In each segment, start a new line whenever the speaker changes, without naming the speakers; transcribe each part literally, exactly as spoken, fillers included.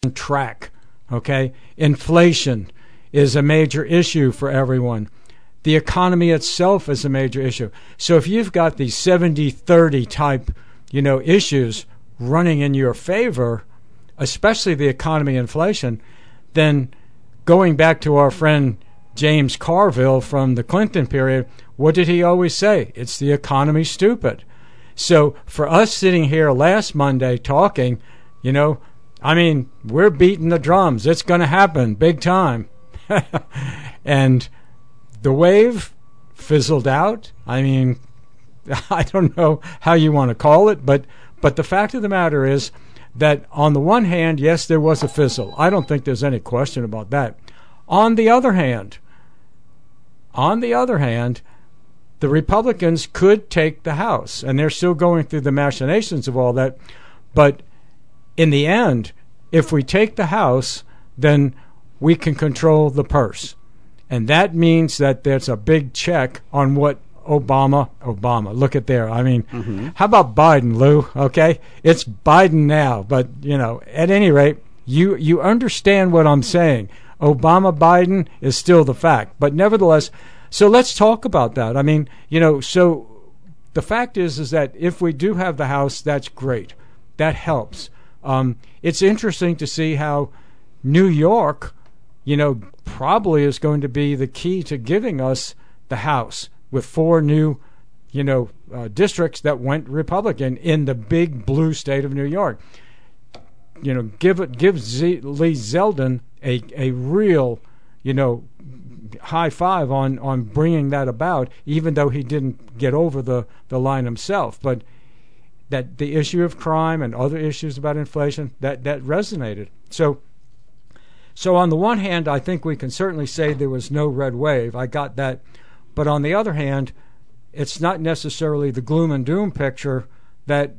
track, okay? Inflation is a major issue for everyone. The economy itself is a major issue. So if you've got these seventy thirty type, you know, issues running in your favor, especially the economy, inflation, then going back to our friend James Carville from the Clinton period, what did he always say? It's the economy, stupid. So for us sitting here last Monday talking, you know, I mean, we're beating the drums. It's going to happen big time. And the wave fizzled out. I mean, I don't know how you want to call it, but but the fact of the matter is that on the one hand, yes, there was a fizzle. I don't think there's any question about that. On the other hand, on the other hand, the Republicans could take the House, and they're still going through the machinations of all that. But in the end, if we take the House, then we can control the purse. And that means that there's a big check on what Obama, Obama, look at there. I mean, mm-hmm. How about Biden, Lou? Okay? It's Biden now. But, you know, at any rate, you, you understand what I'm saying. Obama, Biden is still the fact. But nevertheless, so let's talk about that. I mean, you know, so the fact is, is that if we do have the House, that's great. That helps. Um, it's interesting to see how New York, you know, probably is going to be the key to giving us the House with four new, you know, uh, districts that went Republican in the big blue state of New York. You know, give it, give Z- Lee Zeldin a a real, you know, high five on, on bringing that about, even though he didn't get over the, the line himself. But that the issue of crime and other issues about inflation, that, that resonated. So, so on the one hand, I think we can certainly say there was no red wave. I got that. But on the other hand, it's not necessarily the gloom and doom picture that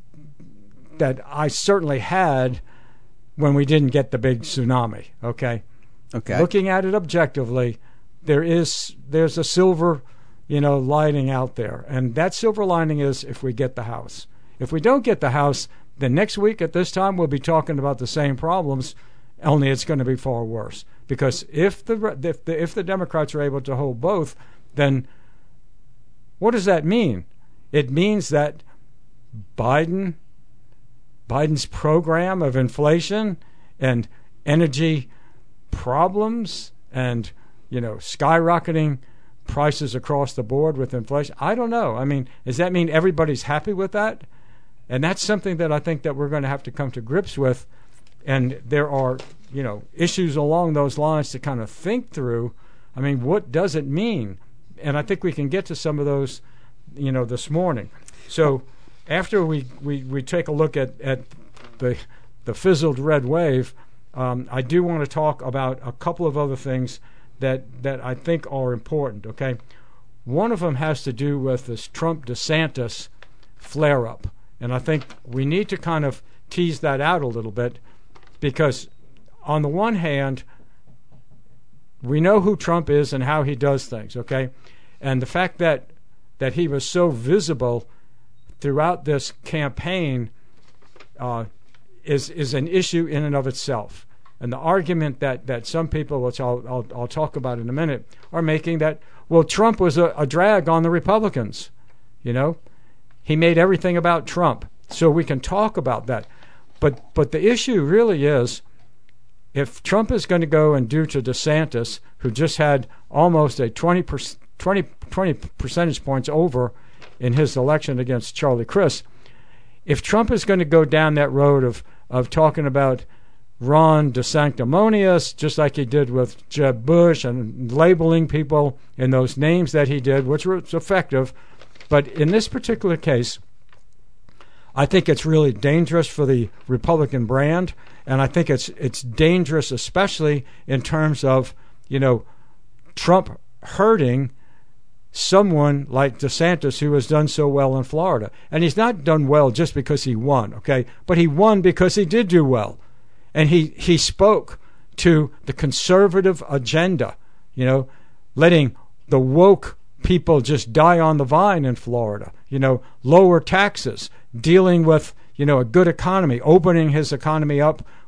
that I certainly had when we didn't get the big tsunami. Okay.
Okay.
Looking at it objectively, there is there's a silver, you know, lining out there, and that silver lining is if we get the House. If we don't get the House, then next week at this time we'll be talking about the same problems, only it's going to be far worse. Because if the if the if the Democrats are able to hold both, then what does that mean? It means that Biden, Biden's program of inflation and energy problems and, you know, skyrocketing prices across the board with inflation. I don't know. I mean, does that mean everybody's happy with that? And that's something that I think that we're going to have to come to grips with. And there are, you know, issues along those lines to kind of think through. I mean, what does it mean? And I think we can get to some of those, you know, this morning. So after we, we, we take a look at, at the the fizzled red wave, um, I do want to talk about a couple of other things that, that I think are important, okay? One of them has to do with this Trump-DeSantis flare-up. And I think we need to kind of tease that out a little bit because on the one hand, we know who Trump is and how he does things, okay? And the fact that that he was so visible throughout this campaign uh, is is an issue in and of itself. And the argument that, that some people, which I'll, I'll I'll talk about in a minute, are making that, well, Trump was a, a drag on the Republicans, you know? He made everything about Trump. So we can talk about that. But but the issue really is, if Trump is going to go and do to DeSantis, who just had almost a twenty, twenty, twenty percentage points over in his election against Charlie Crist, if Trump is going to go down that road of, of talking about Ron DeSanctimonious, just like he did with Jeb Bush, and labeling people in those names that he did, which was effective, but in this particular case, I think it's really dangerous for the Republican brand, and I think it's it's dangerous especially in terms of, you know, Trump hurting someone like DeSantis who has done so well in Florida. And he's not done well just because he won, okay? But he won because he did do well. And he, he spoke to the conservative agenda, you know, letting the woke people just die on the vine in Florida, you know, lower taxes, dealing with, you know, a good economy, opening his economy up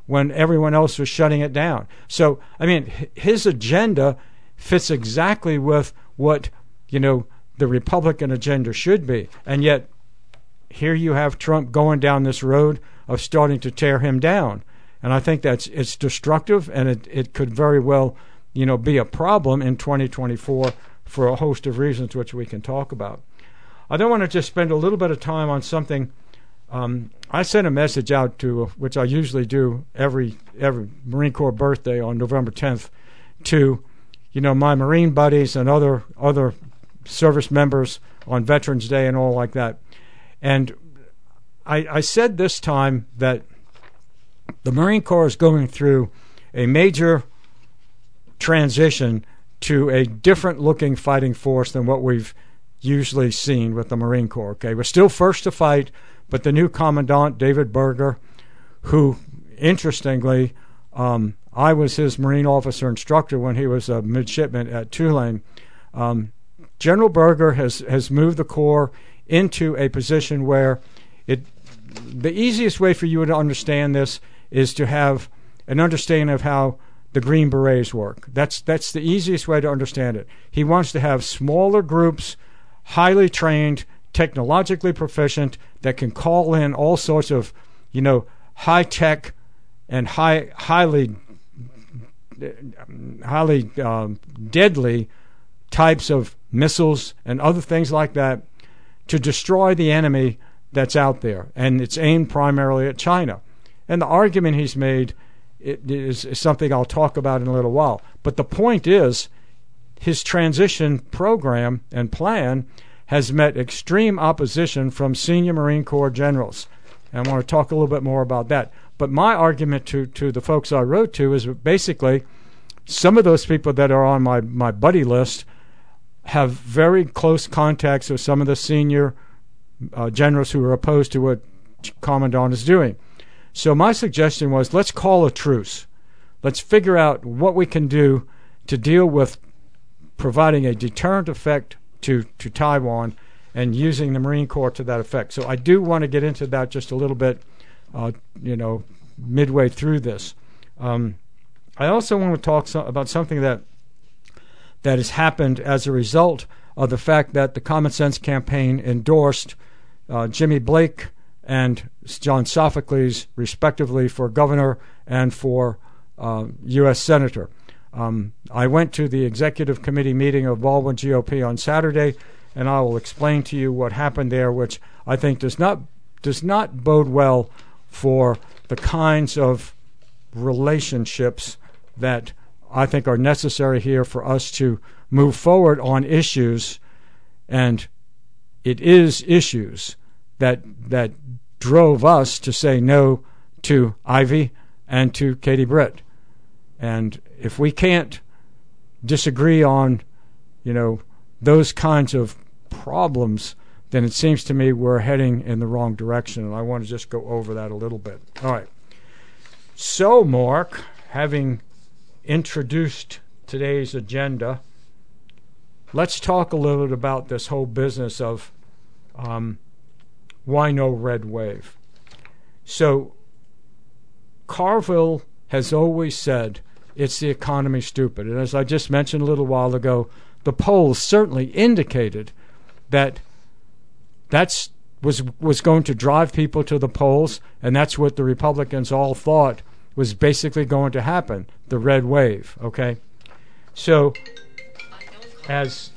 when everyone else was shutting it down. So, I mean, his agenda fits exactly with what, you know, the Republican agenda should be. And yet, here you have Trump going down this road of starting to tear him down. And I think that's it's destructive, and it, it could very well, you know, be a problem in twenty twenty-four for a host of reasons which we can talk about. I don't want to just spend a little bit of time on something. Um, I sent a message out to, which I usually do every every Marine Corps birthday on November tenth, to, you know, my Marine buddies and other other service members on Veterans Day and all like that. And I, I said this time that the Marine Corps is going through a major transition to a different-looking fighting force than what we've usually seen with the Marine Corps. Okay, we're still first to fight, but the new commandant, David Berger, who, interestingly, um, I was his Marine officer instructor when he was a midshipman at Tulane. Um, General Berger has, has moved the Corps into a position where it the easiest way for you to understand this is to have an understanding of how the Green Berets work. That's that's the easiest way to understand it. He wants to have smaller groups, highly trained, technologically proficient, that can call in all sorts of, you know, high tech and high highly highly um, deadly types of missiles and other things like that to destroy the enemy that's out there, and it's aimed primarily at China. And the argument he's made it is, is something I'll talk about in a little while. But the point is, his transition program and plan has met extreme opposition from senior Marine Corps generals. And I want to talk a little bit more about that. But my argument to, to the folks I wrote to is basically some of those people that are on my, my buddy list have very close contacts with some of the senior uh, generals who are opposed to what Commandant is doing. So my suggestion was, let's call a truce. Let's figure out what we can do to deal with providing a deterrent effect to, to Taiwan and using the Marine Corps to that effect. So I do want to get into that just a little bit, uh, you know, midway through this. Um, I also want to talk so, about something that that has happened as a result of the fact that the Common Sense Campaign endorsed uh, Jimmy Blake and John Sophocles, respectively, for governor and for uh, U S senator. Um, I went to the executive committee meeting of Baldwin G O P on Saturday, and I will explain to you what happened there, which I think does not does not bode well for the kinds of relationships that I think are necessary here for us to move forward on issues, and it is issues that that drove us to say no to Ivy and to Katie Britt. And if we can't disagree on, you know, those kinds of problems, then it seems to me we're heading in the wrong direction. And I want to just go over that a little bit. All right. So, Mark, having introduced today's agenda, let's talk a little bit about this whole business of um, why no red wave. So, Carville has always said it's the economy, stupid. And as I just mentioned a little while ago, the polls certainly indicated that that's was was going to drive people to the polls, and that's what the Republicans all thought was basically going to happen, the red wave, okay? So as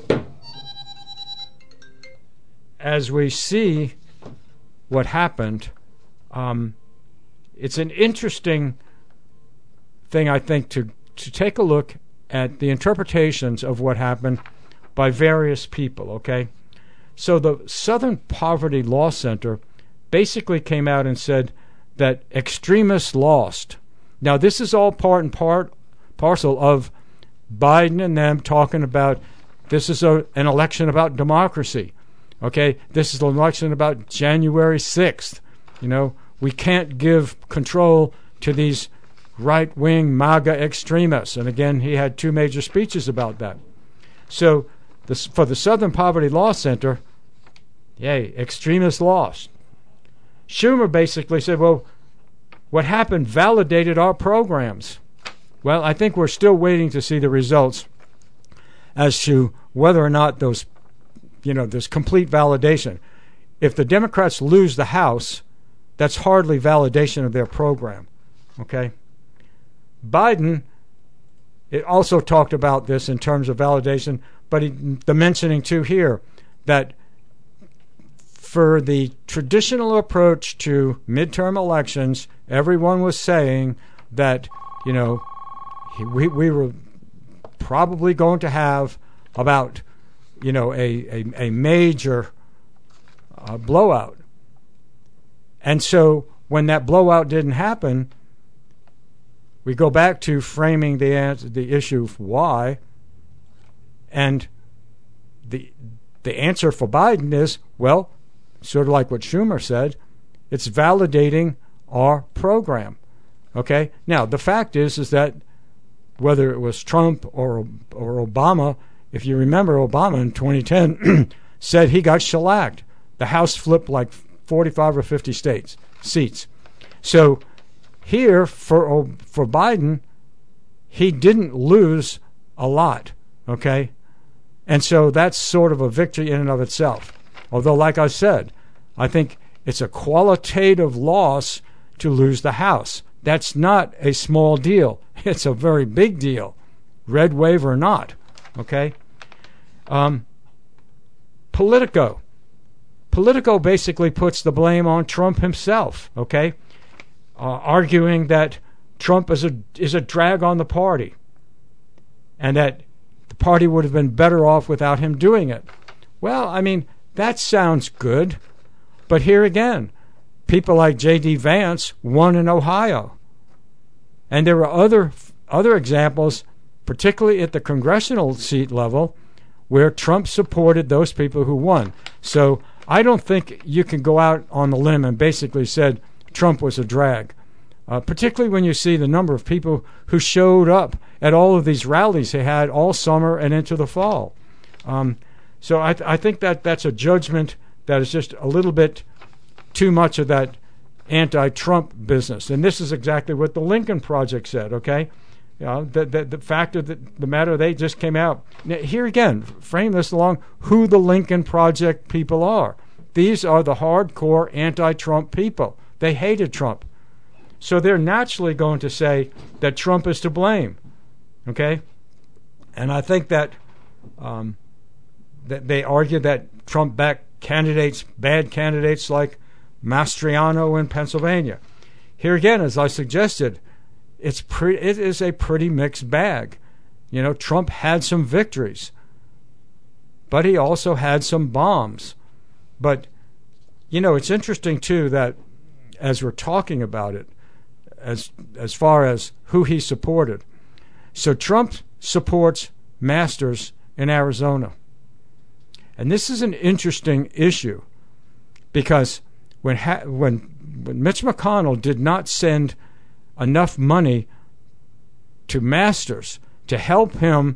as we see what happened, um, it's an interesting thing, I think, to, to take a look at the interpretations of what happened by various people, okay? So the Southern Poverty Law Center basically came out and said that extremists lost. Now, this is all part and part parcel of Biden and them talking about this is a, an election about democracy, okay? This is an election about January sixth. You know, we can't give control to these right-wing MAGA extremists. And again, he had two major speeches about that. So this, for the Southern Poverty Law Center, yay, extremists lost. Schumer basically said, well, what happened validated our programs. Well, I think we're still waiting to see the results as to whether or not those, you know, there's complete validation. If the Democrats lose the House, that's hardly validation of their program. Okay? Biden, it also talked about this in terms of validation, but he, the mentioning too here that for the traditional approach to midterm elections, everyone was saying that, you know, we we were probably going to have about, you know, a, a, a major uh, blowout. And so when that blowout didn't happen, we go back to framing the answer, the issue of why, and the the answer for Biden is, well, sort of like what Schumer said, it's validating our program. Okay? Now, the fact is is that whether it was Trump or or Obama, if you remember, Obama in twenty ten said he got shellacked. The House flipped like forty-five or fifty states seats. So here for for Biden, he didn't lose a lot, okay? And so that's sort of a victory in and of itself. Although, like I said, I think it's a qualitative loss to lose the House. That's not a small deal. It's a very big deal, red wave or not, okay? Um, Politico. Politico basically puts the blame on Trump himself, okay? Uh, arguing that Trump is a is a drag on the party and that the party would have been better off without him doing it. Well, I mean, that sounds good, but here again, people like J D Vance won in Ohio. And there were other other examples, particularly at the congressional seat level, where Trump supported those people who won. So I don't think you can go out on the limb and basically said Trump was a drag, uh, particularly when you see the number of people who showed up at all of these rallies he had all summer and into the fall. Um, so I, th- I think that that's a judgment that is just a little bit too much of that anti-Trump business. And this is exactly what the Lincoln Project said, okay? You know, the, the, the fact of the, the matter, they just came out. Now, here again, frame this along who the Lincoln Project people are. These are the hardcore anti-Trump people. They hated Trump. So they're naturally going to say that Trump is to blame, okay? And I think that, um, that they argue that Trump-backed candidates, bad candidates like Mastriano in Pennsylvania. Here again, as I suggested, it's pre- it is a pretty mixed bag. You know, Trump had some victories, but he also had some bombs. But, you know, it's interesting, too, that as we're talking about it, as as far as who he supported. So Trump supports Masters in Arizona. And this is an interesting issue because when ha- when when Mitch McConnell did not send enough money to Masters to help him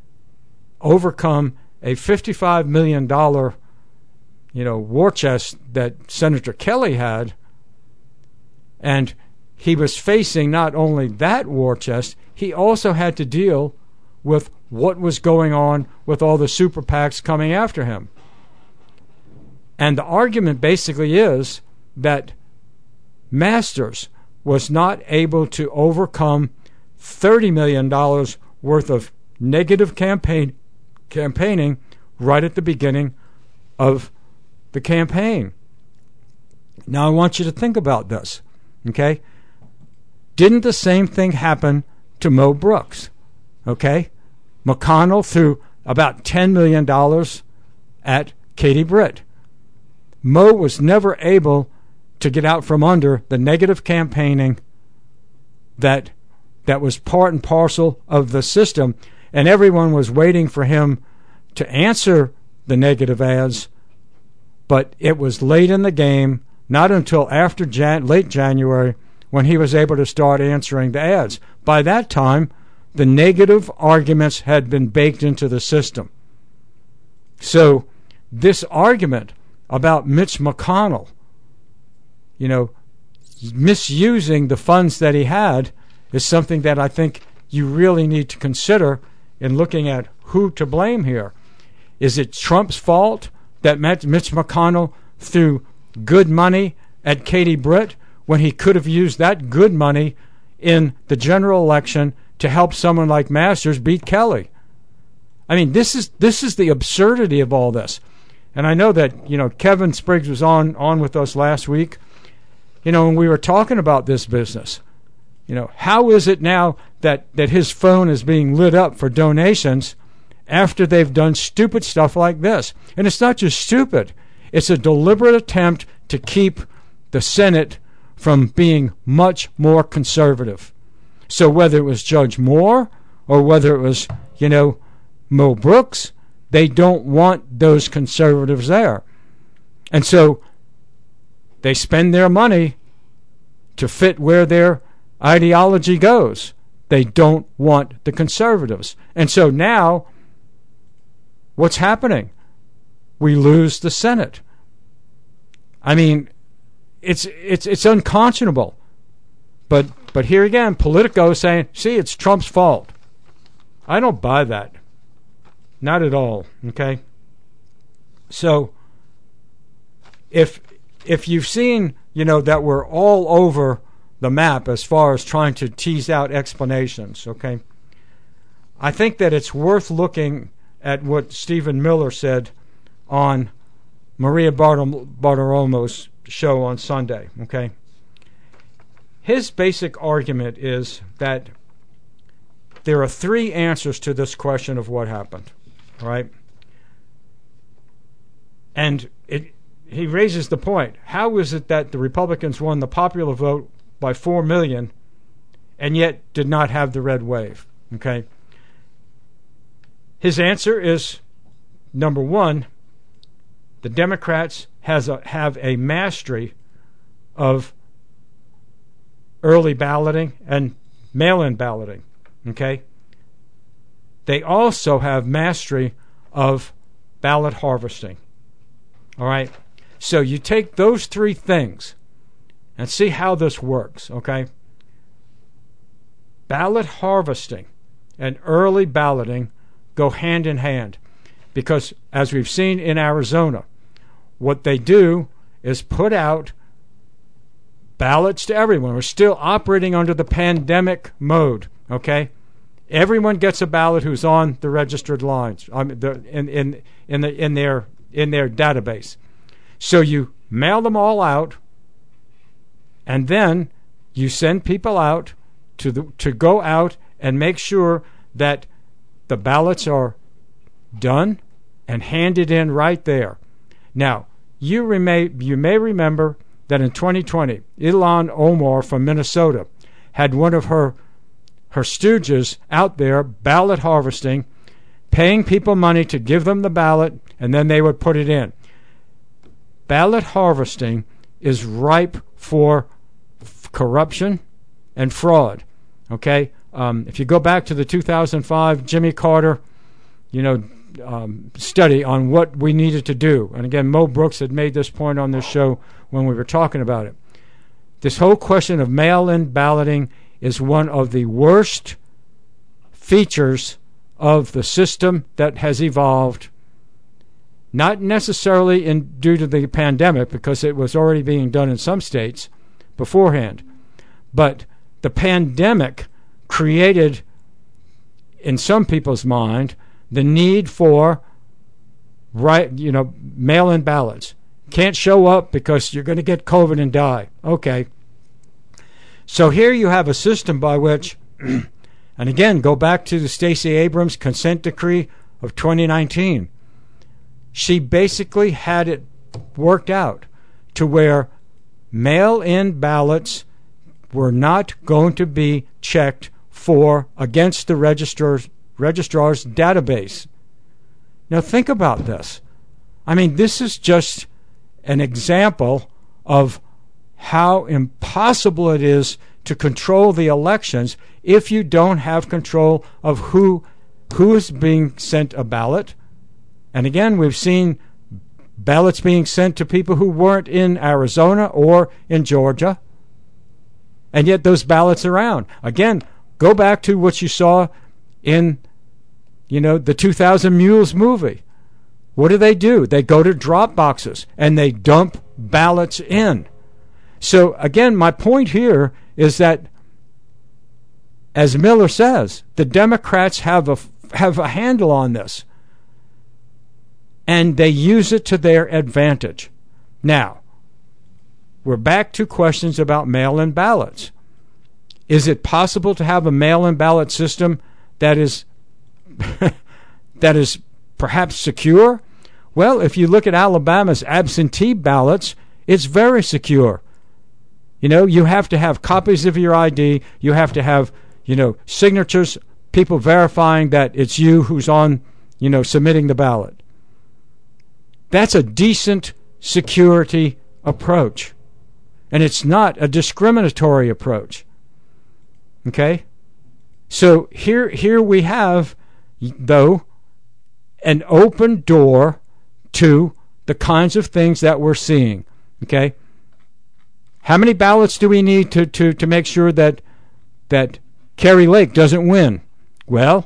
overcome a fifty-five million dollars, you know, war chest that Senator Kelly had, and he was facing not only that war chest, he also had to deal with what was going on with all the super PACs coming after him. And the argument basically is that Masters was not able to overcome thirty million dollars worth of negative campaign campaigning right at the beginning of the campaign. Now I want you to think about this, okay? Didn't the same thing happen to Mo Brooks? Okay? McConnell threw about ten million dollars at Katie Britt. Mo was never able to get out from under the negative campaigning that that was part and parcel of the system, and everyone was waiting for him to answer the negative ads, but it was late in the game, not until after Jan- late January, when he was able to start answering the ads. By that time, the negative arguments had been baked into the system. So this argument about Mitch McConnell, you know, misusing the funds that he had is something that I think you really need to consider in looking at who to blame here. Is it Trump's fault that Mitch McConnell threw good money at Katie Britt when he could have used that good money in the general election to help someone like Masters beat Kelly? I mean, this is this is the absurdity of all this. And I know that, you know, Kevin Spriggs was on, on with us last week, you know, and we were talking about this business. You know, how is it now that, that his phone is being lit up for donations after they've done stupid stuff like this? And it's not just stupid. It's a deliberate attempt to keep the Senate from being much more conservative. So whether it was Judge Moore or whether it was, you know, Mo Brooks, they don't want those conservatives there. And so they spend their money to fit where their ideology goes. They don't want the conservatives. And so now, what's happening? We lose the Senate. I mean, it's it's it's unconscionable. But but here again, Politico is saying, see, it's Trump's fault. I don't buy that. Not at all, okay? So if if you've seen, you know, that we're all over the map as far as trying to tease out explanations, okay? I think that it's worth looking at what Stephen Miller said on Maria Bartiromo's show on Sunday, okay? His basic argument is that there are three answers to this question of what happened. Right? And it, he raises the point, how is it that the Republicans won the popular vote by four million and yet did not have the red wave? Okay? His answer is, number one, the Democrats has a, have a mastery of early balloting and mail-in balloting. Okay? They also have mastery of ballot harvesting. All right? So you take those three things and see how this works, okay? Ballot harvesting and early balloting go hand in hand because, as we've seen in Arizona, what they do is put out ballots to everyone. We're still operating under the pandemic mode, okay? Everyone gets a ballot who's on the registered lines, I mean, the, in in in the in their in their database. So you mail them all out, and then you send people out to the to go out and make sure that the ballots are done and handed in right there. Now you may you may remember that in twenty twenty, Ilhan Omar from Minnesota had one of her her stooges out there ballot harvesting, paying people money to give them the ballot, and then they would put it in. Ballot harvesting is ripe for f- corruption and fraud. Okay? Um, if you go back to the two thousand five Jimmy Carter, you know, um, study on what we needed to do, and again, Mo Brooks had made this point on this show when we were talking about it. This whole question of mail-in balloting is one of the worst features of the system that has evolved, not necessarily in due to the pandemic, because it was already being done in some states beforehand, but the pandemic created, in some people's mind, the need for right, you know, mail-in ballots. Can't show up because you're going to get COVID and die. Okay. So here you have a system by which, and again, go back to the Stacey Abrams consent decree of twenty nineteen. She basically had it worked out to where mail-in ballots were not going to be checked for against the registrar's, registrar's database. Now think about this. I mean, this is just an example of how impossible it is to control the elections if you don't have control of who who is being sent a ballot. And again, we've seen ballots being sent to people who weren't in Arizona or in Georgia. and yet those ballots are around. Again, go back to what you saw in, you know, the two thousand Mules movie. What do they do? They go to drop boxes and they dump ballots in. So again, my point here is that, as Miller says, the Democrats have a have a handle on this, and they use it to their advantage. Now, we're back to questions about mail-in ballots. Is it possible to have a mail-in ballot system that is that is perhaps secure? Well, if you look at Alabama's absentee ballots, it's very secure. You know, you have to have copies of your I D. You have to have, you know, signatures, people verifying that it's you who's on, you know, submitting the ballot. That's a decent security approach. And it's not a discriminatory approach. Okay? So here, here we have, though, an open door to the kinds of things that we're seeing. Okay? How many ballots do we need to, to, to make sure that that Kari Lake doesn't win? Well,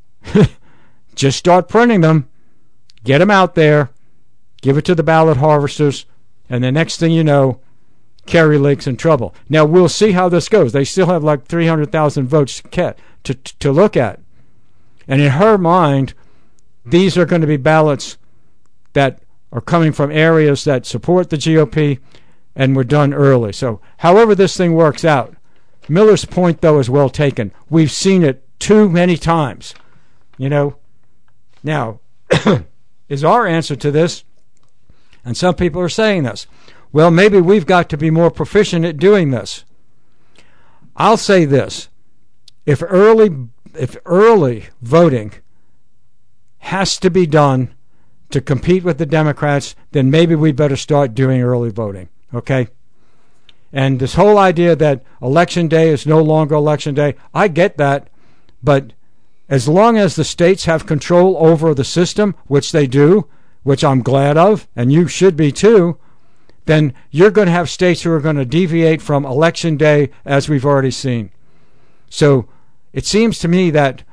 just start printing them. Get them out there. Give it to the ballot harvesters. And the next thing you know, Kari Lake's in trouble. Now, we'll see how this goes. They still have like three hundred thousand votes to, to, to look at. And in her mind, these are going to be ballots that are coming from areas that support the G O P and were done early. So however this thing works out, Miller's point, though, is well taken. We've seen it too many times. You know, now, is our answer to this, and some people are saying this, well, maybe we've got to be more proficient at doing this. I'll say this. If early, if early voting has to be done to compete with the Democrats, then maybe we better start doing early voting. Okay? And this whole idea that election day is no longer election day, I get that, but as long as the states have control over the system, which they do, which I'm glad of, and you should be too, then you're going to have states who are going to deviate from election day, as we've already seen. So it seems to me that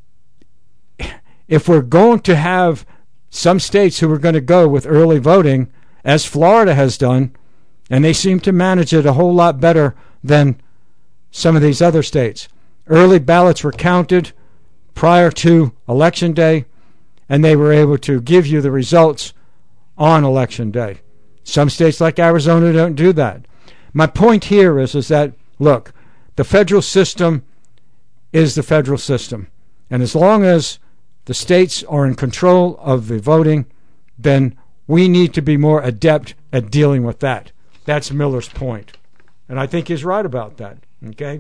if we're going to have some states who are going to go with early voting, as Florida has done, and they seem to manage it a whole lot better than some of these other states. Early ballots were counted prior to Election Day, and they were able to give you the results on Election Day. Some states like Arizona don't do that. My point here is, is that, look, the federal system is the federal system. And as long as the states are in control of the voting, then we need to be more adept at dealing with that. That's Miller's point. And I think he's right about that. Okay?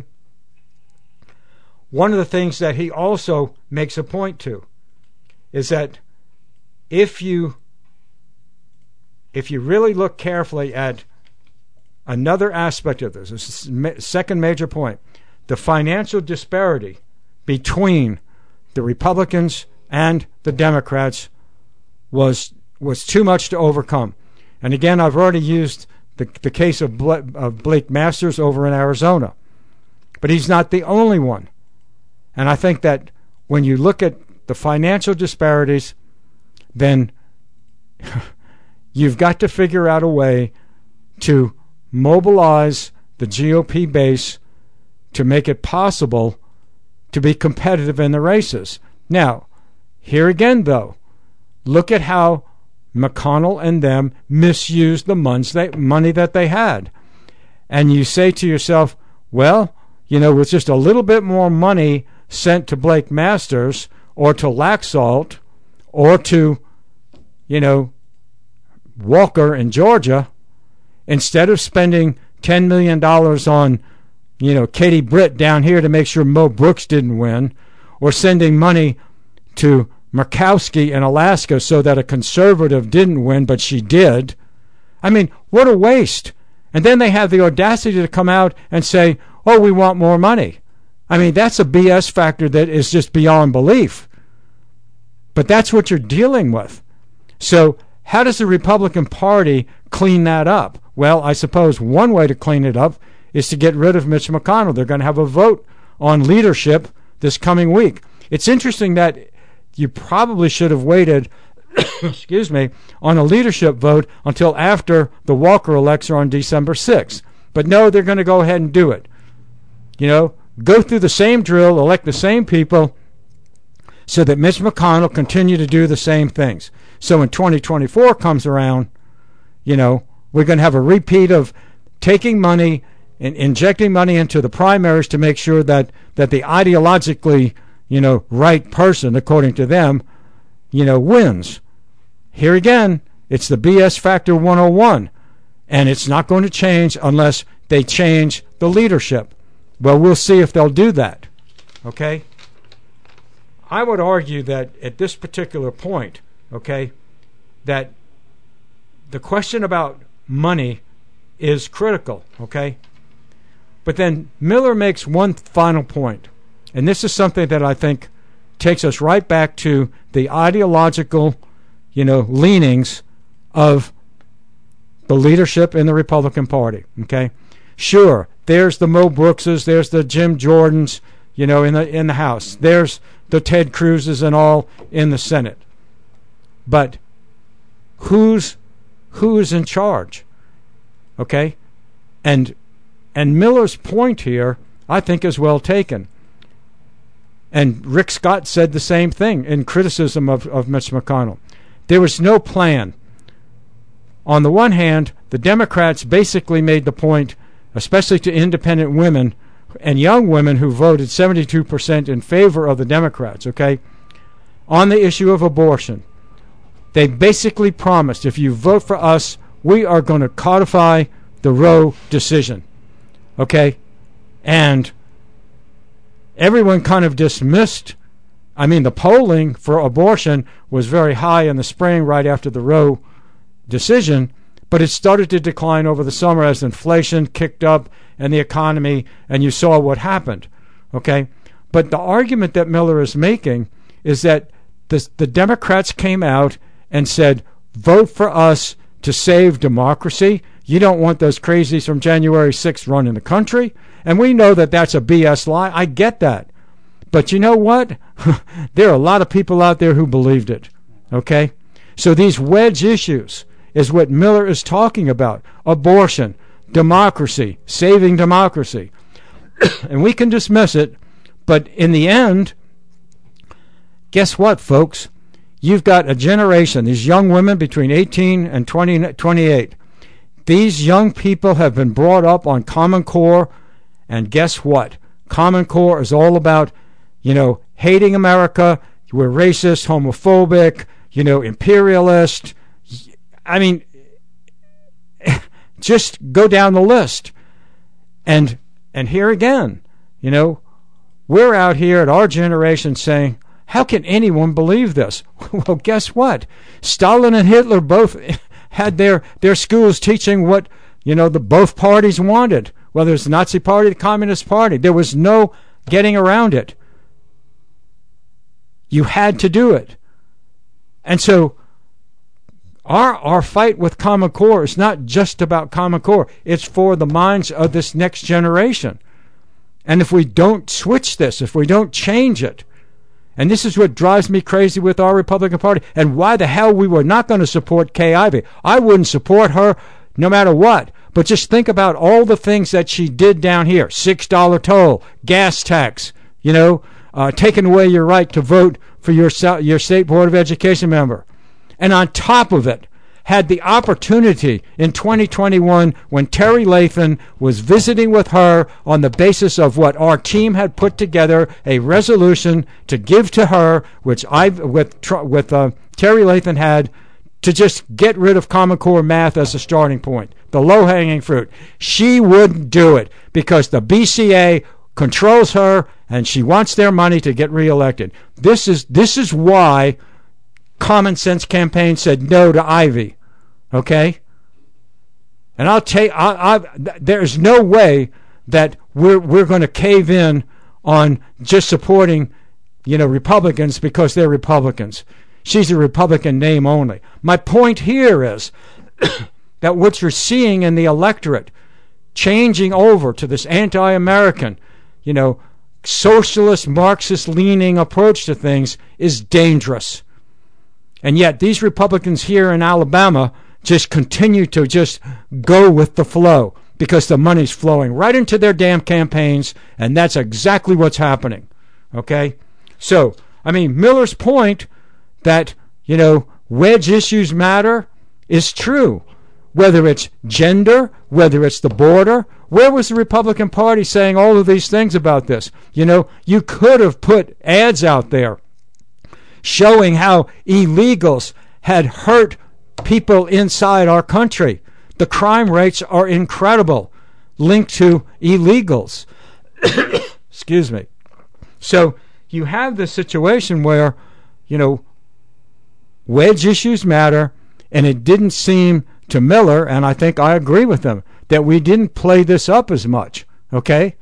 One of the things that he also makes a point to is that if you if you really look carefully at another aspect of this, this is the second major point, the financial disparity between the Republicans and the Democrats was was too much to overcome. And again, I've already used the, the case of, Bla- of Blake Masters over in Arizona. But he's not the only one. And I think that when you look at the financial disparities, then you've got to figure out a way to mobilize the G O P base to make it possible to be competitive in the races. Now, here again, though, look at how McConnell and them misused the money that they had. And you say to yourself, well, you know, with just a little bit more money sent to Blake Masters or to Laxalt or to, you know, Walker in Georgia, instead of spending ten million dollars on, you know, Katie Britt down here to make sure Mo Brooks didn't win, or sending money to Murkowski in Alaska so that a conservative didn't win, but she did. I mean, what a waste. And then they have the audacity to come out and say, oh, we want more money. I mean, that's a B S factor that is just beyond belief. But that's what you're dealing with. So how does the Republican Party clean that up? Well, I suppose one way to clean it up is to get rid of Mitch McConnell. They're going to have a vote on leadership this coming week. It's interesting that you probably should have waited excuse me, on a leadership vote until after the Walker election on December sixth. But no, they're going to go ahead and do it. You know, go through the same drill, elect the same people, so that Mitch McConnell continue to do the same things. So when twenty twenty-four comes around, you know, we're going to have a repeat of taking money and injecting money into the primaries to make sure that, that the ideologically, you know, right person, according to them, you know, wins. Here again, it's the B S factor one oh one, and it's not going to change unless they change the leadership. Well, we'll see if they'll do that. Okay? I would argue that at this particular point, okay, that the question about money is critical, okay? But then Miller makes one final point, and this is something that I think takes us right back to the ideological, you know, leanings of the leadership in the Republican Party, okay? Sure, there's the Mo Brookses, there's the Jim Jordans, you know, in the in the House. There's the Ted Cruzes and all in the Senate. But who's who's in charge? Okay? And and Miller's point here, I think, is well taken. And Rick Scott said the same thing in criticism of, of Mitch McConnell. There was no plan. On the one hand, the Democrats basically made the point, especially to independent women and young women who voted seventy-two percent in favor of the Democrats, okay, on the issue of abortion. They basically promised, if you vote for us, we are going to codify the Roe decision, okay? And everyone kind of dismissed, I mean, the polling for abortion was very high in the spring right after the Roe decision, but it started to decline over the summer as inflation kicked up and the economy, and you saw what happened, okay? But the argument that Miller is making is that the, the Democrats came out and said, vote for us to save democracy. You don't want those crazies from January sixth running the country. And we know that that's a B S lie. I get that. But you know what? There are a lot of people out there who believed it, okay? So these wedge issues is what Miller is talking about. Abortion, democracy, saving democracy. And we can dismiss it, but in the end, guess what, folks? You've got a generation, these young women between eighteen and twenty, twenty-eight. These young people have been brought up on Common Core, and guess what? Common Core is all about, you know, hating America. We're racist, homophobic, you know, imperialist. I mean, just go down the list. And and here again, you know, we're out here at our generation saying, how can anyone believe this? Well, guess what? Stalin and Hitler both had their, their schools teaching what, you know, the both parties wanted, whether it's the Nazi Party, the Communist Party. There was no getting around it. You had to do it. And so our our fight with Common Core is not just about Common Core. It's for the minds of this next generation. And if we don't switch this, if we don't change it, and this is what drives me crazy with our Republican Party, and why the hell we were not going to support Kay Ivey. I wouldn't support her no matter what. But just think about all the things that she did down here. six dollar toll, gas tax, you know, uh, taking away your right to vote for your, your state board of education member. And on top of it, had the opportunity in twenty twenty-one when Terry Lathan was visiting with her on the basis of what our team had put together, a resolution to give to her, which I, with, with uh, Terry Lathan had, to just get rid of Common Core math as a starting point, the low-hanging fruit. She wouldn't do it because the B C A controls her and she wants their money to get reelected. This is this is why Common Sense Campaign said no to Ivey, okay? And I'll take. I, I, there's no way that we're we're going to cave in on just supporting, you know, Republicans because they're Republicans. She's a Republican name only. My point here is that what you're seeing in the electorate, changing over to this anti-American, you know, socialist, Marxist-leaning approach to things is dangerous. And yet these Republicans here in Alabama just continue to just go with the flow because the money's flowing right into their damn campaigns, and that's exactly what's happening. Okay? So, I mean, Miller's point that, you know, wedge issues matter is true. Whether it's gender, whether it's the border. Where was the Republican Party saying all of these things about this? You know, you could have put ads out there showing how illegals had hurt people inside our country. The crime rates are incredible, linked to illegals. Excuse me. So you have this situation where, you know, wedge issues matter, and it didn't seem to Miller, and I think I agree with him, that we didn't play this up as much, okay?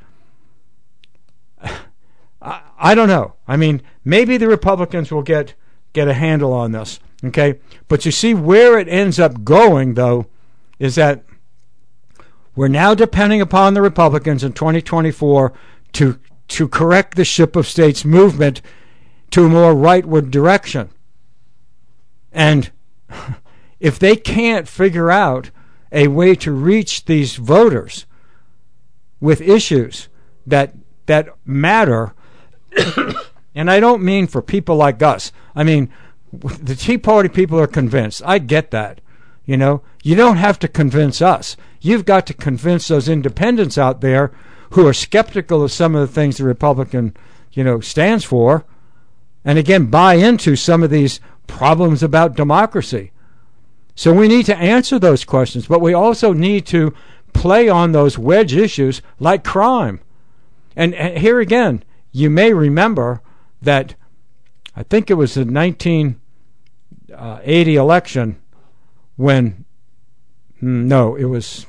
I, I don't know. I mean, maybe the Republicans will get, get a handle on this, okay? But you see where it ends up going, though, is that we're now depending upon the Republicans in twenty twenty-four to, to correct the ship of states movement to a more rightward direction. And if they can't figure out a way to reach these voters with issues that that matter, and I don't mean for people like us. I mean, the Tea Party people are convinced. I get that. You know, you don't have to convince us. You've got to convince those independents out there who are skeptical of some of the things the Republican, you know, stands for, and again, buy into some of these problems about democracy. So we need to answer those questions, but we also need to play on those wedge issues like crime. And, and here again, you may remember that I think it was the nineteen eighty election when, no, it was,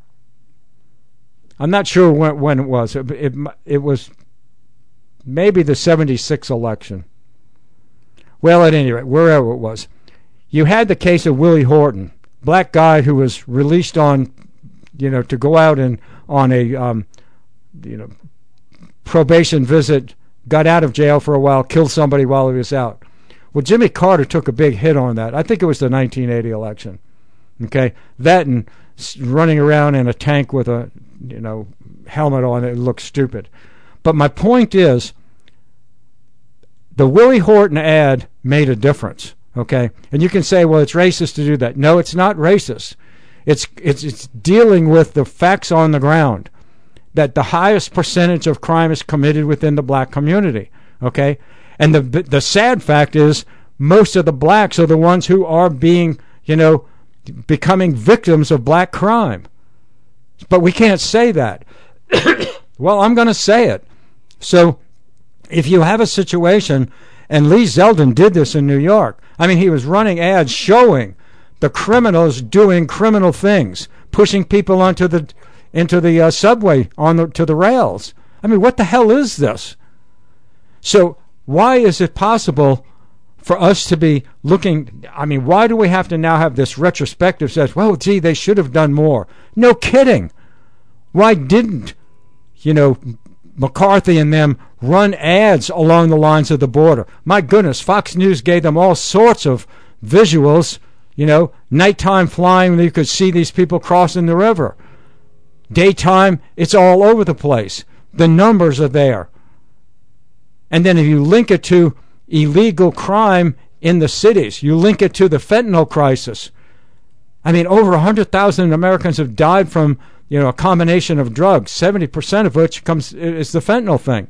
I'm not sure when, when it was. It, it, it was maybe the seventy-six election. Well, at any rate, wherever it was. You had the case of Willie Horton, black guy who was released on, you know, to go out and on a, um, you know, probation visit, got out of jail for a while, killed somebody while he was out. Well, Jimmy Carter took a big hit on that. I think it was the nineteen eighty election. Okay, that and running around in a tank with a, you know, helmet on it looked stupid. But my point is, the Willie Horton ad made a difference. Okay, and you can say, well, it's racist to do that. No, it's not racist. It's it's it's dealing with the facts on the ground, that the highest percentage of crime is committed within the black community. Okay, and the the sad fact is most of the blacks are the ones who are being, you know, becoming victims of black crime. But we can't say that. Well, I'm going to say it. So if you have a situation, and Lee Zeldin did this in New York. I mean, he was running ads showing the criminals doing criminal things, pushing people onto the into the uh, subway on the to the rails. I mean, what the hell is this? So why is it possible for us to be looking? I mean, why do we have to now have this retrospective says, well, gee, they should have done more? No kidding. Why didn't, you know, McCarthy and them run ads along the lines of the border? My goodness, Fox News gave them all sorts of visuals, you know, nighttime flying, you could see these people crossing the river. Daytime, it's all over the place. The numbers are there. And then if you link it to illegal crime in the cities, you link it to the fentanyl crisis. I mean, over one hundred thousand Americans have died from, you know, a combination of drugs, seventy percent of which comes is the fentanyl thing.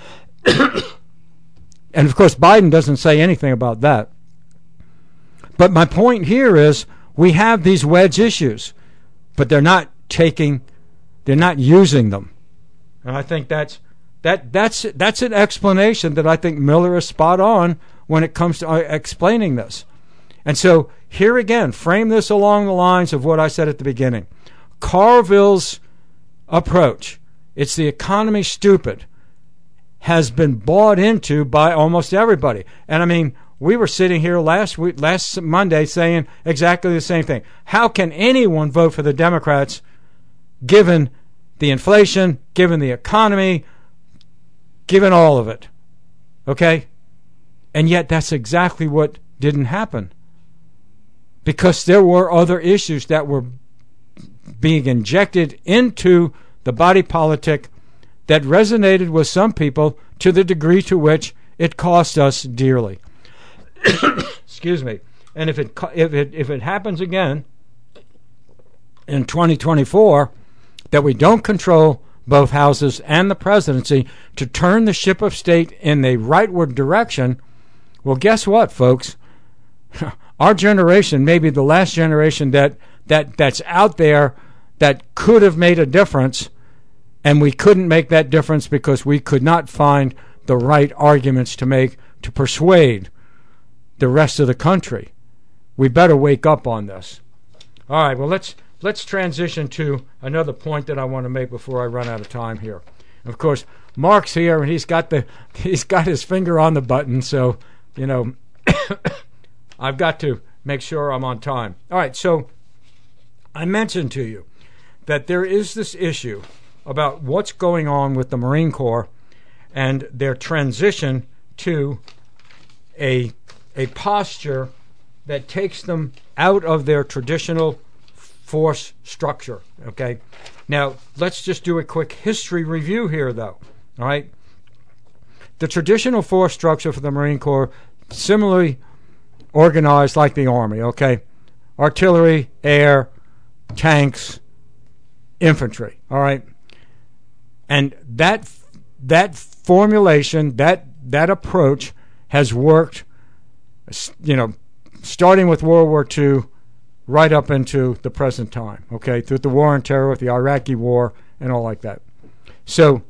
And, of course, Biden doesn't say anything about that. But my point here is we have these wedge issues, but they're not taking, they're not using them. And I think that's that that's that's an explanation that I think Miller is spot on when it comes to uh, explaining this. And so here again, frame this along the lines of what I said at the beginning. Carville's approach, it's the economy stupid, has been bought into by almost everybody. And I mean, we were sitting here last week, last Monday saying exactly the same thing. How can anyone vote for the Democrats given the inflation, given the economy, given all of it. Okay? And yet that's exactly what didn't happen. Because there were other issues that were being injected into the body politic that resonated with some people to the degree to which it cost us dearly. Excuse me. And if it if it if it happens again in twenty twenty-four, that we don't control both houses and the presidency to turn the ship of state in the rightward direction, well, guess what, folks? Our generation may be the last generation that, that that's out there that could have made a difference, and we couldn't make that difference because we could not find the right arguments to make to persuade the rest of the country. We better wake up on this. All right, well, let's let's transition to another point that I want to make before I run out of time here. Of course, Mark's here, and he's got the he's got his finger on the button, so, you know, I've got to make sure I'm on time. All right, so I mentioned to you that there is this issue about what's going on with the Marine Corps and their transition to a a posture that takes them out of their traditional force structure. Okay, now let's just do a quick history review here, though. All right, the traditional force structure for the Marine Corps similarly organized like the Army. Okay, artillery, air, tanks, infantry. All right, and that that formulation, that that approach has worked, you know, starting with World War Two, right up into the present time. Okay, through the war on terror, with the Iraqi war, and all like that. So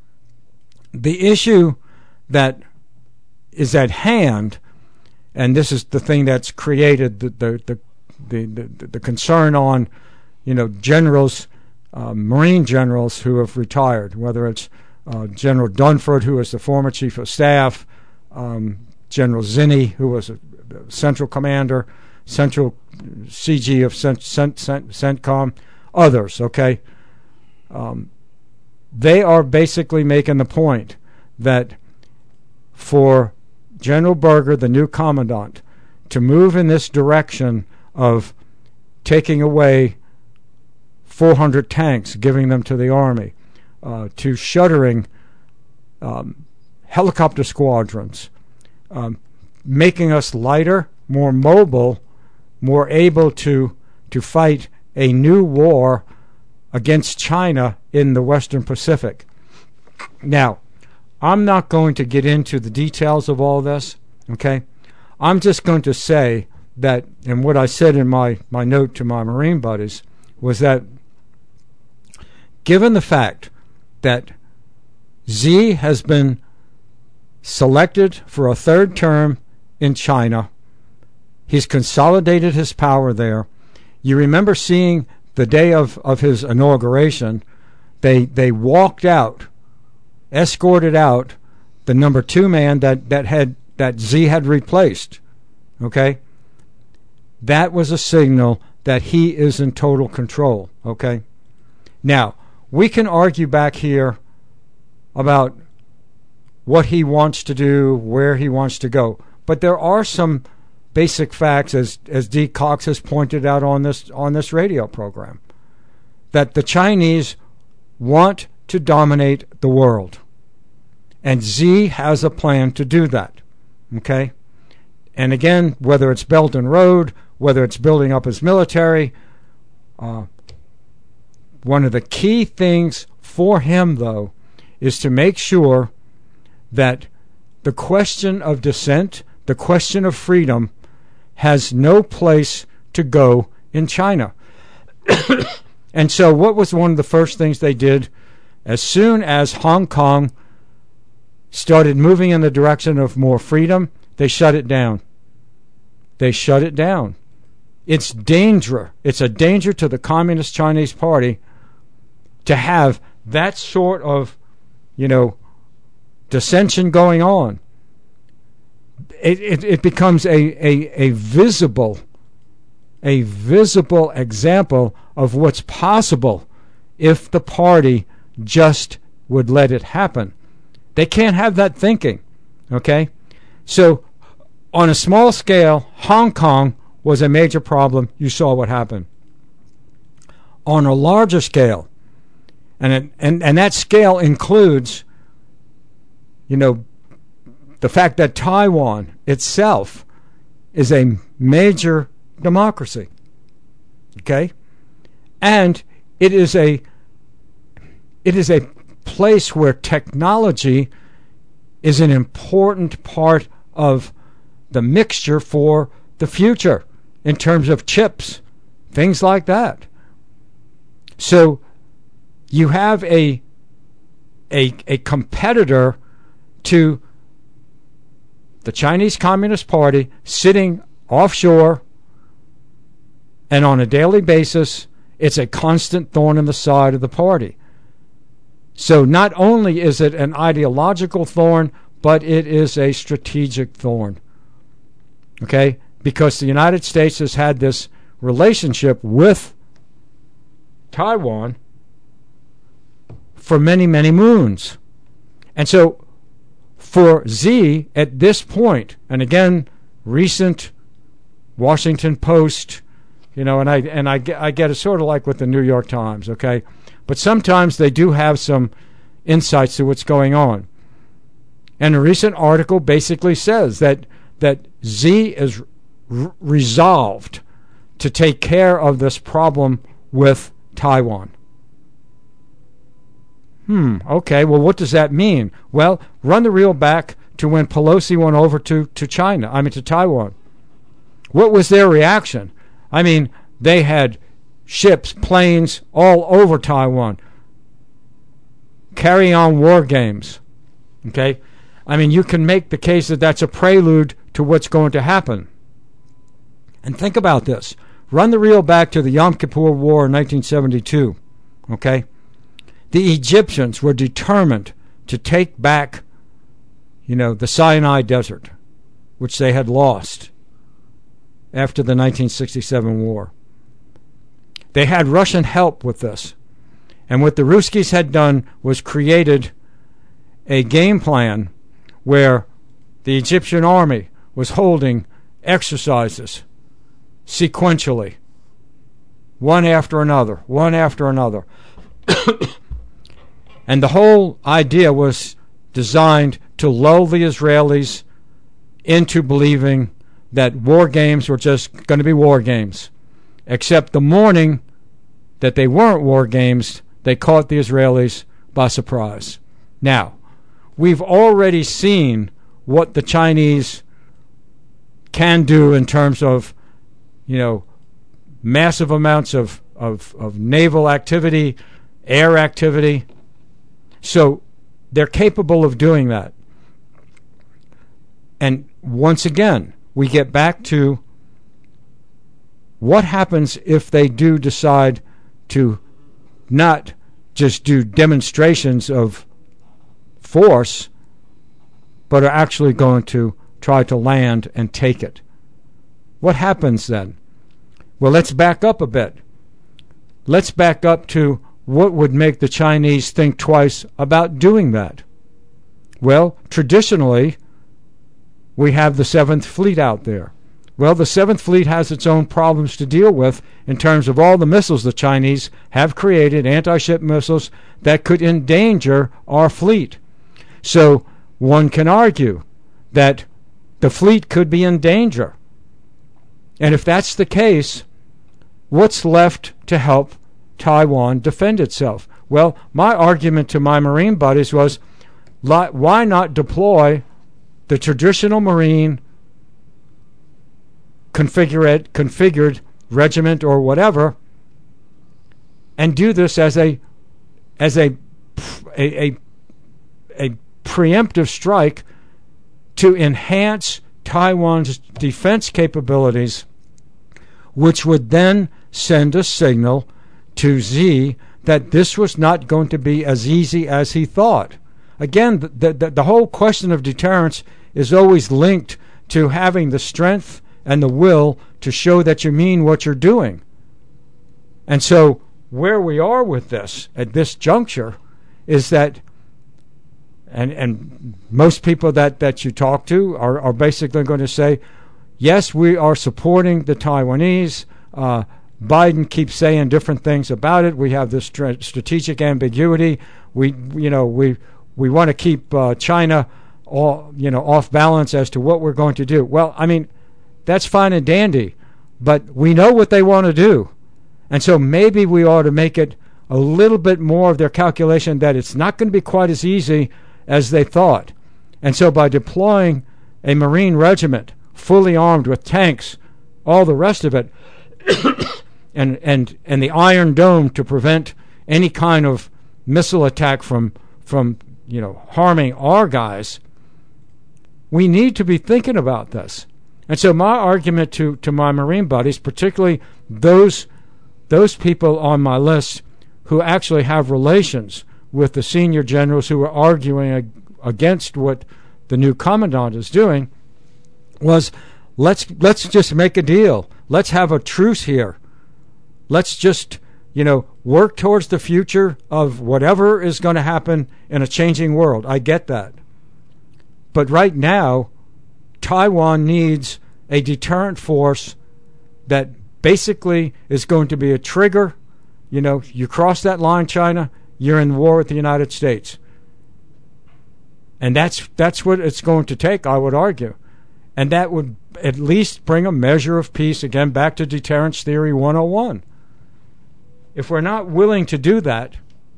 the issue that is at hand, and this is the thing that's created the the the the, the, the concern on, you know, generals, uh, Marine generals who have retired, whether it's uh, General Dunford, who was the former chief of staff, um, General Zinni, who was a central commander, central C G of Cent, Cent, Cent, CENTCOM, others, okay? Um, they are basically making the point that for General Berger, the new commandant, to move in this direction of taking away four hundred tanks, giving them to the Army, uh, to shuttering um, helicopter squadrons, um, making us lighter, more mobile, more able to to fight a new war against China in the Western Pacific. Now, I'm not going to get into the details of all this, okay? I'm just going to say that, and what I said in my, my note to my Marine buddies, was that given the fact that Xi has been selected for a third term in China, he's consolidated his power there. You remember seeing the day of, of his inauguration, they they walked out, escorted out the number two man that, that had that Xi had replaced. Okay? That was a signal that he is in total control. Okay? Now, we can argue back here about what he wants to do, where he wants to go. But there are some basic facts, as as Dee Cox has pointed out on this on this radio program, that the Chinese want to dominate the world, and Xi has a plan to do that. Okay, and again, whether it's Belt and Road, whether it's building up his military, uh, one of the key things for him, though, is to make sure that the question of dissent, the question of freedom, has no place to go in China. And so what was one of the first things they did? As soon as Hong Kong started moving in the direction of more freedom, they shut it down. They shut it down. It's danger. It's a danger to the Communist Chinese Party to have that sort of, you know, dissension going on. It, it, it becomes a, a, a visible, a visible example of what's possible if the party just would let it happen. They can't have that thinking, okay? So on a small scale, Hong Kong was a major problem. You saw what happened. On a larger scale, and it, and and that scale includes, you know, the fact that Taiwan itself is a major democracy, okay, and it is a it is a place where technology is an important part of the mixture for the future in terms of chips, things like that. So you have a a a competitor to the Chinese Communist Party sitting offshore, and on a daily basis, it's a constant thorn in the side of the party. So not only is it an ideological thorn, but it is a strategic thorn. Okay? Because the United States has had this relationship with Taiwan for many, many moons. And so for Xi at this point, and again, recent Washington Post, you know, and I and I get, I get it sort of like with the New York Times, okay? But sometimes they do have some insights to what's going on. And a recent article basically says that that Xi is r- resolved to take care of this problem with Taiwan. Hmm, okay, well, what does that mean? Well, run the reel back to when Pelosi went over to, to China, I mean to Taiwan. What was their reaction? I mean, they had ships, planes all over Taiwan, carrying on war games, okay? I mean, you can make the case that that's a prelude to what's going to happen. And think about this. Run the reel back to the Yom Kippur War in nineteen seventy-two, okay? The Egyptians were determined to take back, you know, the Sinai Desert, which they had lost after the nineteen sixty-seven war. They had Russian help with this. And what the Ruskies had done was created a game plan where the Egyptian army was holding exercises sequentially, one after another, one after another. And the whole idea was designed to lull the Israelis into believing that war games were just going to be war games. Except the morning that they weren't war games, they caught the Israelis by surprise. Now, we've already seen what the Chinese can do in terms of, you know, massive amounts of, of, of naval activity, air activity. So they're capable of doing that. And once again, we get back to what happens if they do decide to not just do demonstrations of force, but are actually going to try to land and take it. What happens then? Well, let's back up a bit. Let's back up to what would make the Chinese think twice about doing that. Well, traditionally, we have the Seventh Fleet out there. Well, the Seventh Fleet has its own problems to deal with in terms of all the missiles the Chinese have created, anti-ship missiles, that could endanger our fleet. So one can argue that the fleet could be in danger. And if that's the case, what's left to help Taiwan defend itself? Well, my argument to my Marine buddies was, why not deploy the traditional Marine configured, configured regiment or whatever, and do this as a as a a, a, a preemptive strike to enhance Taiwan's defense capabilities, which would then send a signal to Xi that this was not going to be as easy as he thought. Again, the, the, the whole question of deterrence is always linked to having the strength and the will to show that you mean what you're doing. And so where we are with this at this juncture is that, and and most people that, that you talk to are, are basically going to say, yes, we are supporting the Taiwanese. Uh, Biden keeps saying different things about it. We have this stra- strategic ambiguity. We, you know, we we want to keep uh, China, all, you know, off balance as to what we're going to do. Well, I mean, that's fine and dandy, but we know what they want to do, and so maybe we ought to make it a little bit more of their calculation that it's not going to be quite as easy as they thought. And so by deploying a Marine regiment fully armed with tanks, all the rest of it, and and and the Iron Dome to prevent any kind of missile attack from from you know harming our guys, we need to be thinking about this. And so my argument to, to my Marine buddies, particularly those those people on my list who actually have relations with the senior generals who are arguing ag- against what the new commandant is doing, was let's let's just make a deal. Let's have a truce here. Let's just, you know, work towards the future of whatever is going to happen in a changing world. I get that. But right now, Taiwan needs a deterrent force that basically is going to be a trigger. You know, you cross that line, China, you're in war with the United States. And that's that's what it's going to take, I would argue. And that would at least bring a measure of peace, again, back to deterrence theory one oh one. If we're not willing to do that,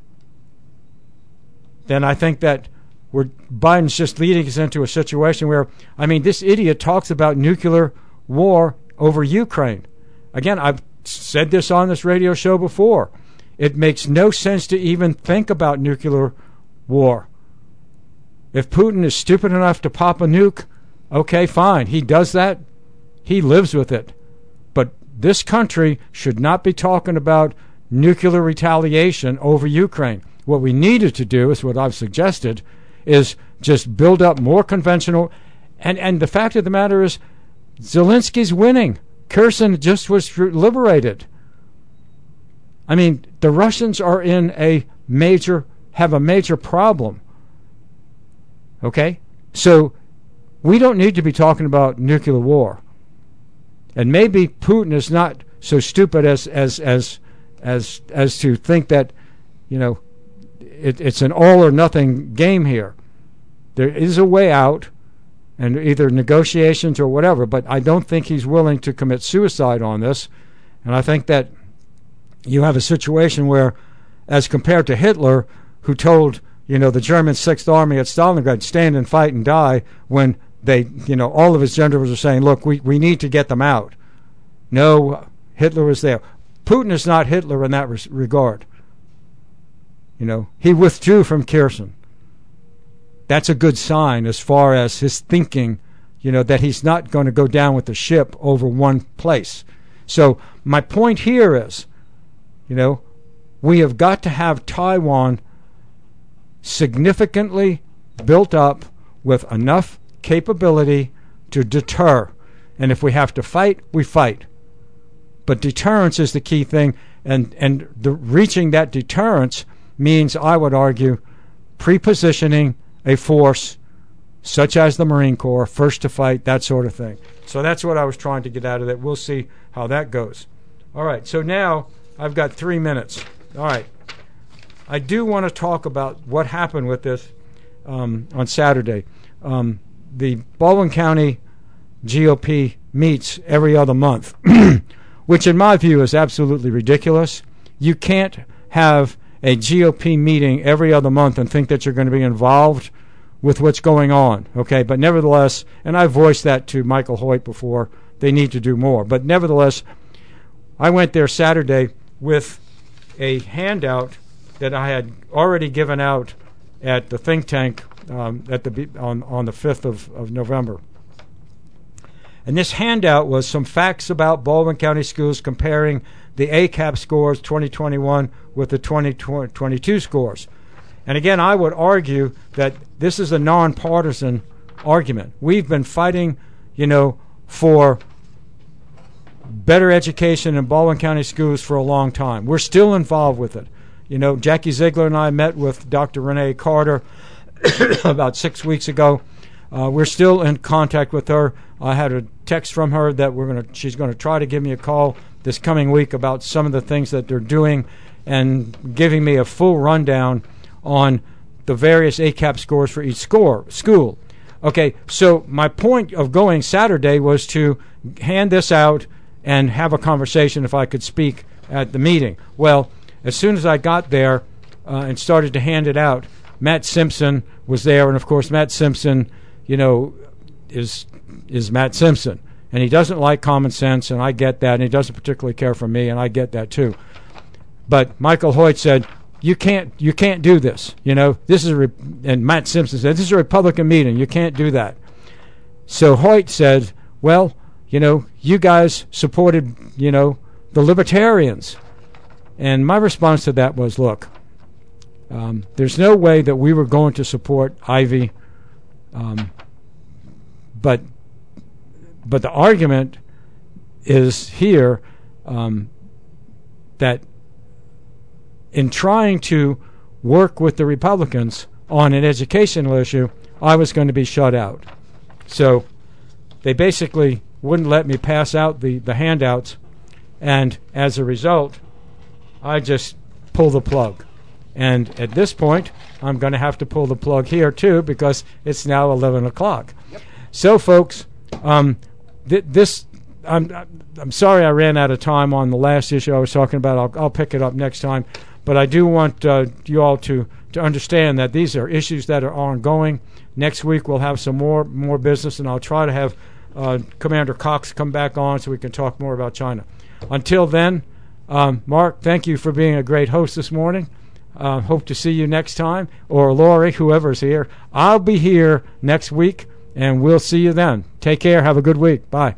then I think that we're, Biden's just leading us into a situation where, I mean, this idiot talks about nuclear war over Ukraine. Again, I've said this on this radio show before. It makes no sense to even think about nuclear war. If Putin is stupid enough to pop a nuke, okay, fine. He does that. He lives with it. But this country should not be talking about nuclear retaliation over Ukraine. What we needed to do is what I've suggested, is just build up more conventional. And, and the fact of the matter is, Zelensky's winning. Kherson just was liberated. I mean, the Russians are in a major, have a major problem. Okay? So we don't need to be talking about nuclear war. And maybe Putin is not so stupid as as as as as to think that, you know, it, it's an all or nothing game here. There is a way out, and either negotiations or whatever, but I don't think he's willing to commit suicide on this. And I think that you have a situation where, as compared to Hitler, who told, you know, the German Sixth Army at Stalingrad, stand and fight and die, when they, you know, all of his generals are saying, look, we, we need to get them out. No, Hitler was there. Putin is not Hitler in that res- regard. You know, he withdrew from Kherson. That's a good sign as far as his thinking, you know, that he's not going to go down with the ship over one place. So my point here is, you know, we have got to have Taiwan significantly built up with enough capability to deter. And if we have to fight, we fight. But deterrence is the key thing, and, and the reaching that deterrence means, I would argue, pre-positioning a force such as the Marine Corps, first to fight, that sort of thing. So that's what I was trying to get out of that. We'll see how that goes. All right, so now I've got three minutes. All right. I do want to talk about what happened with this um, on Saturday. Um, the Baldwin County G O P meets every other month, which in my view is absolutely ridiculous. You can't have a G O P meeting every other month and think that you're going to be involved with what's going on, okay? But nevertheless, and I voiced that to Michael Hoyt before, they need to do more. But nevertheless, I went there Saturday with a handout that I had already given out at the think tank um, at the on, on the fifth of, of November. And this handout was some facts about Baldwin County schools comparing the A C A P scores twenty twenty-one with the twenty twenty-two scores. And again, I would argue that this is a nonpartisan argument. We've been fighting, you know, for better education in Baldwin County schools for a long time. We're still involved with it. You know, Jackie Ziegler and I met with Doctor Renee Carter about six weeks ago. Uh, we're still in contact with her. I had a text from her that we're gonna. She's going to try to give me a call this coming week about some of the things that they're doing and giving me a full rundown on the various A C A P scores for each score school. Okay, so my point of going Saturday was to hand this out and have a conversation if I could speak at the meeting. Well, as soon as I got there uh, and started to hand it out, Matt Simpson was there, and of course Matt Simpson, you know, is is Matt Simpson, and he doesn't like common sense, and I get that, and he doesn't particularly care for me, and I get that too. But Michael Hoyt said, You can't, you can't do this. You know, this is a re-, and Matt Simpson said, this is a Republican meeting. You can't do that. So Hoyt said, well, you know, you guys supported, you know, the Libertarians. And my response to that was, look, um, there's no way that we were going to support Ivy. Um, but, but the argument is here um, that in trying to work with the Republicans on an educational issue, I was going to be shut out. So they basically wouldn't let me pass out the, the handouts, and as a result, I just pulled the plug. And at this point, I'm going to have to pull the plug here, too, because it's now eleven o'clock. Yep. So, folks, um, th- this... I'm I'm sorry I ran out of time on the last issue I was talking about. I'll, I'll pick it up next time. But I do want uh, you all to, to understand that these are issues that are ongoing. Next week we'll have some more more business, and I'll try to have uh, Commander Cox come back on so we can talk more about China. Until then, um, Mark, thank you for being a great host this morning. Uh, hope to see you next time, or Lori, whoever's here. I'll be here next week, and we'll see you then. Take care. Have a good week. Bye.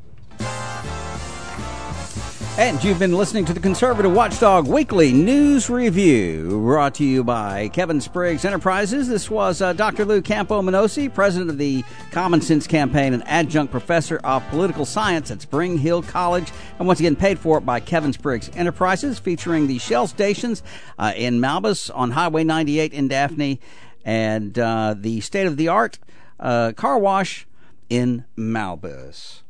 And you've been listening to the Conservative Watchdog Weekly News Review, brought to you by Kevin Spriggs Enterprises. This was uh, Doctor Lou Campo-Menosi, president of the Common Sense Campaign and adjunct professor of political science at Spring Hill College, and once again paid for by Kevin Spriggs Enterprises, featuring the Shell stations uh, in Malbus on Highway ninety-eight in Daphne, and uh, the state-of-the-art uh, car wash in Malbus.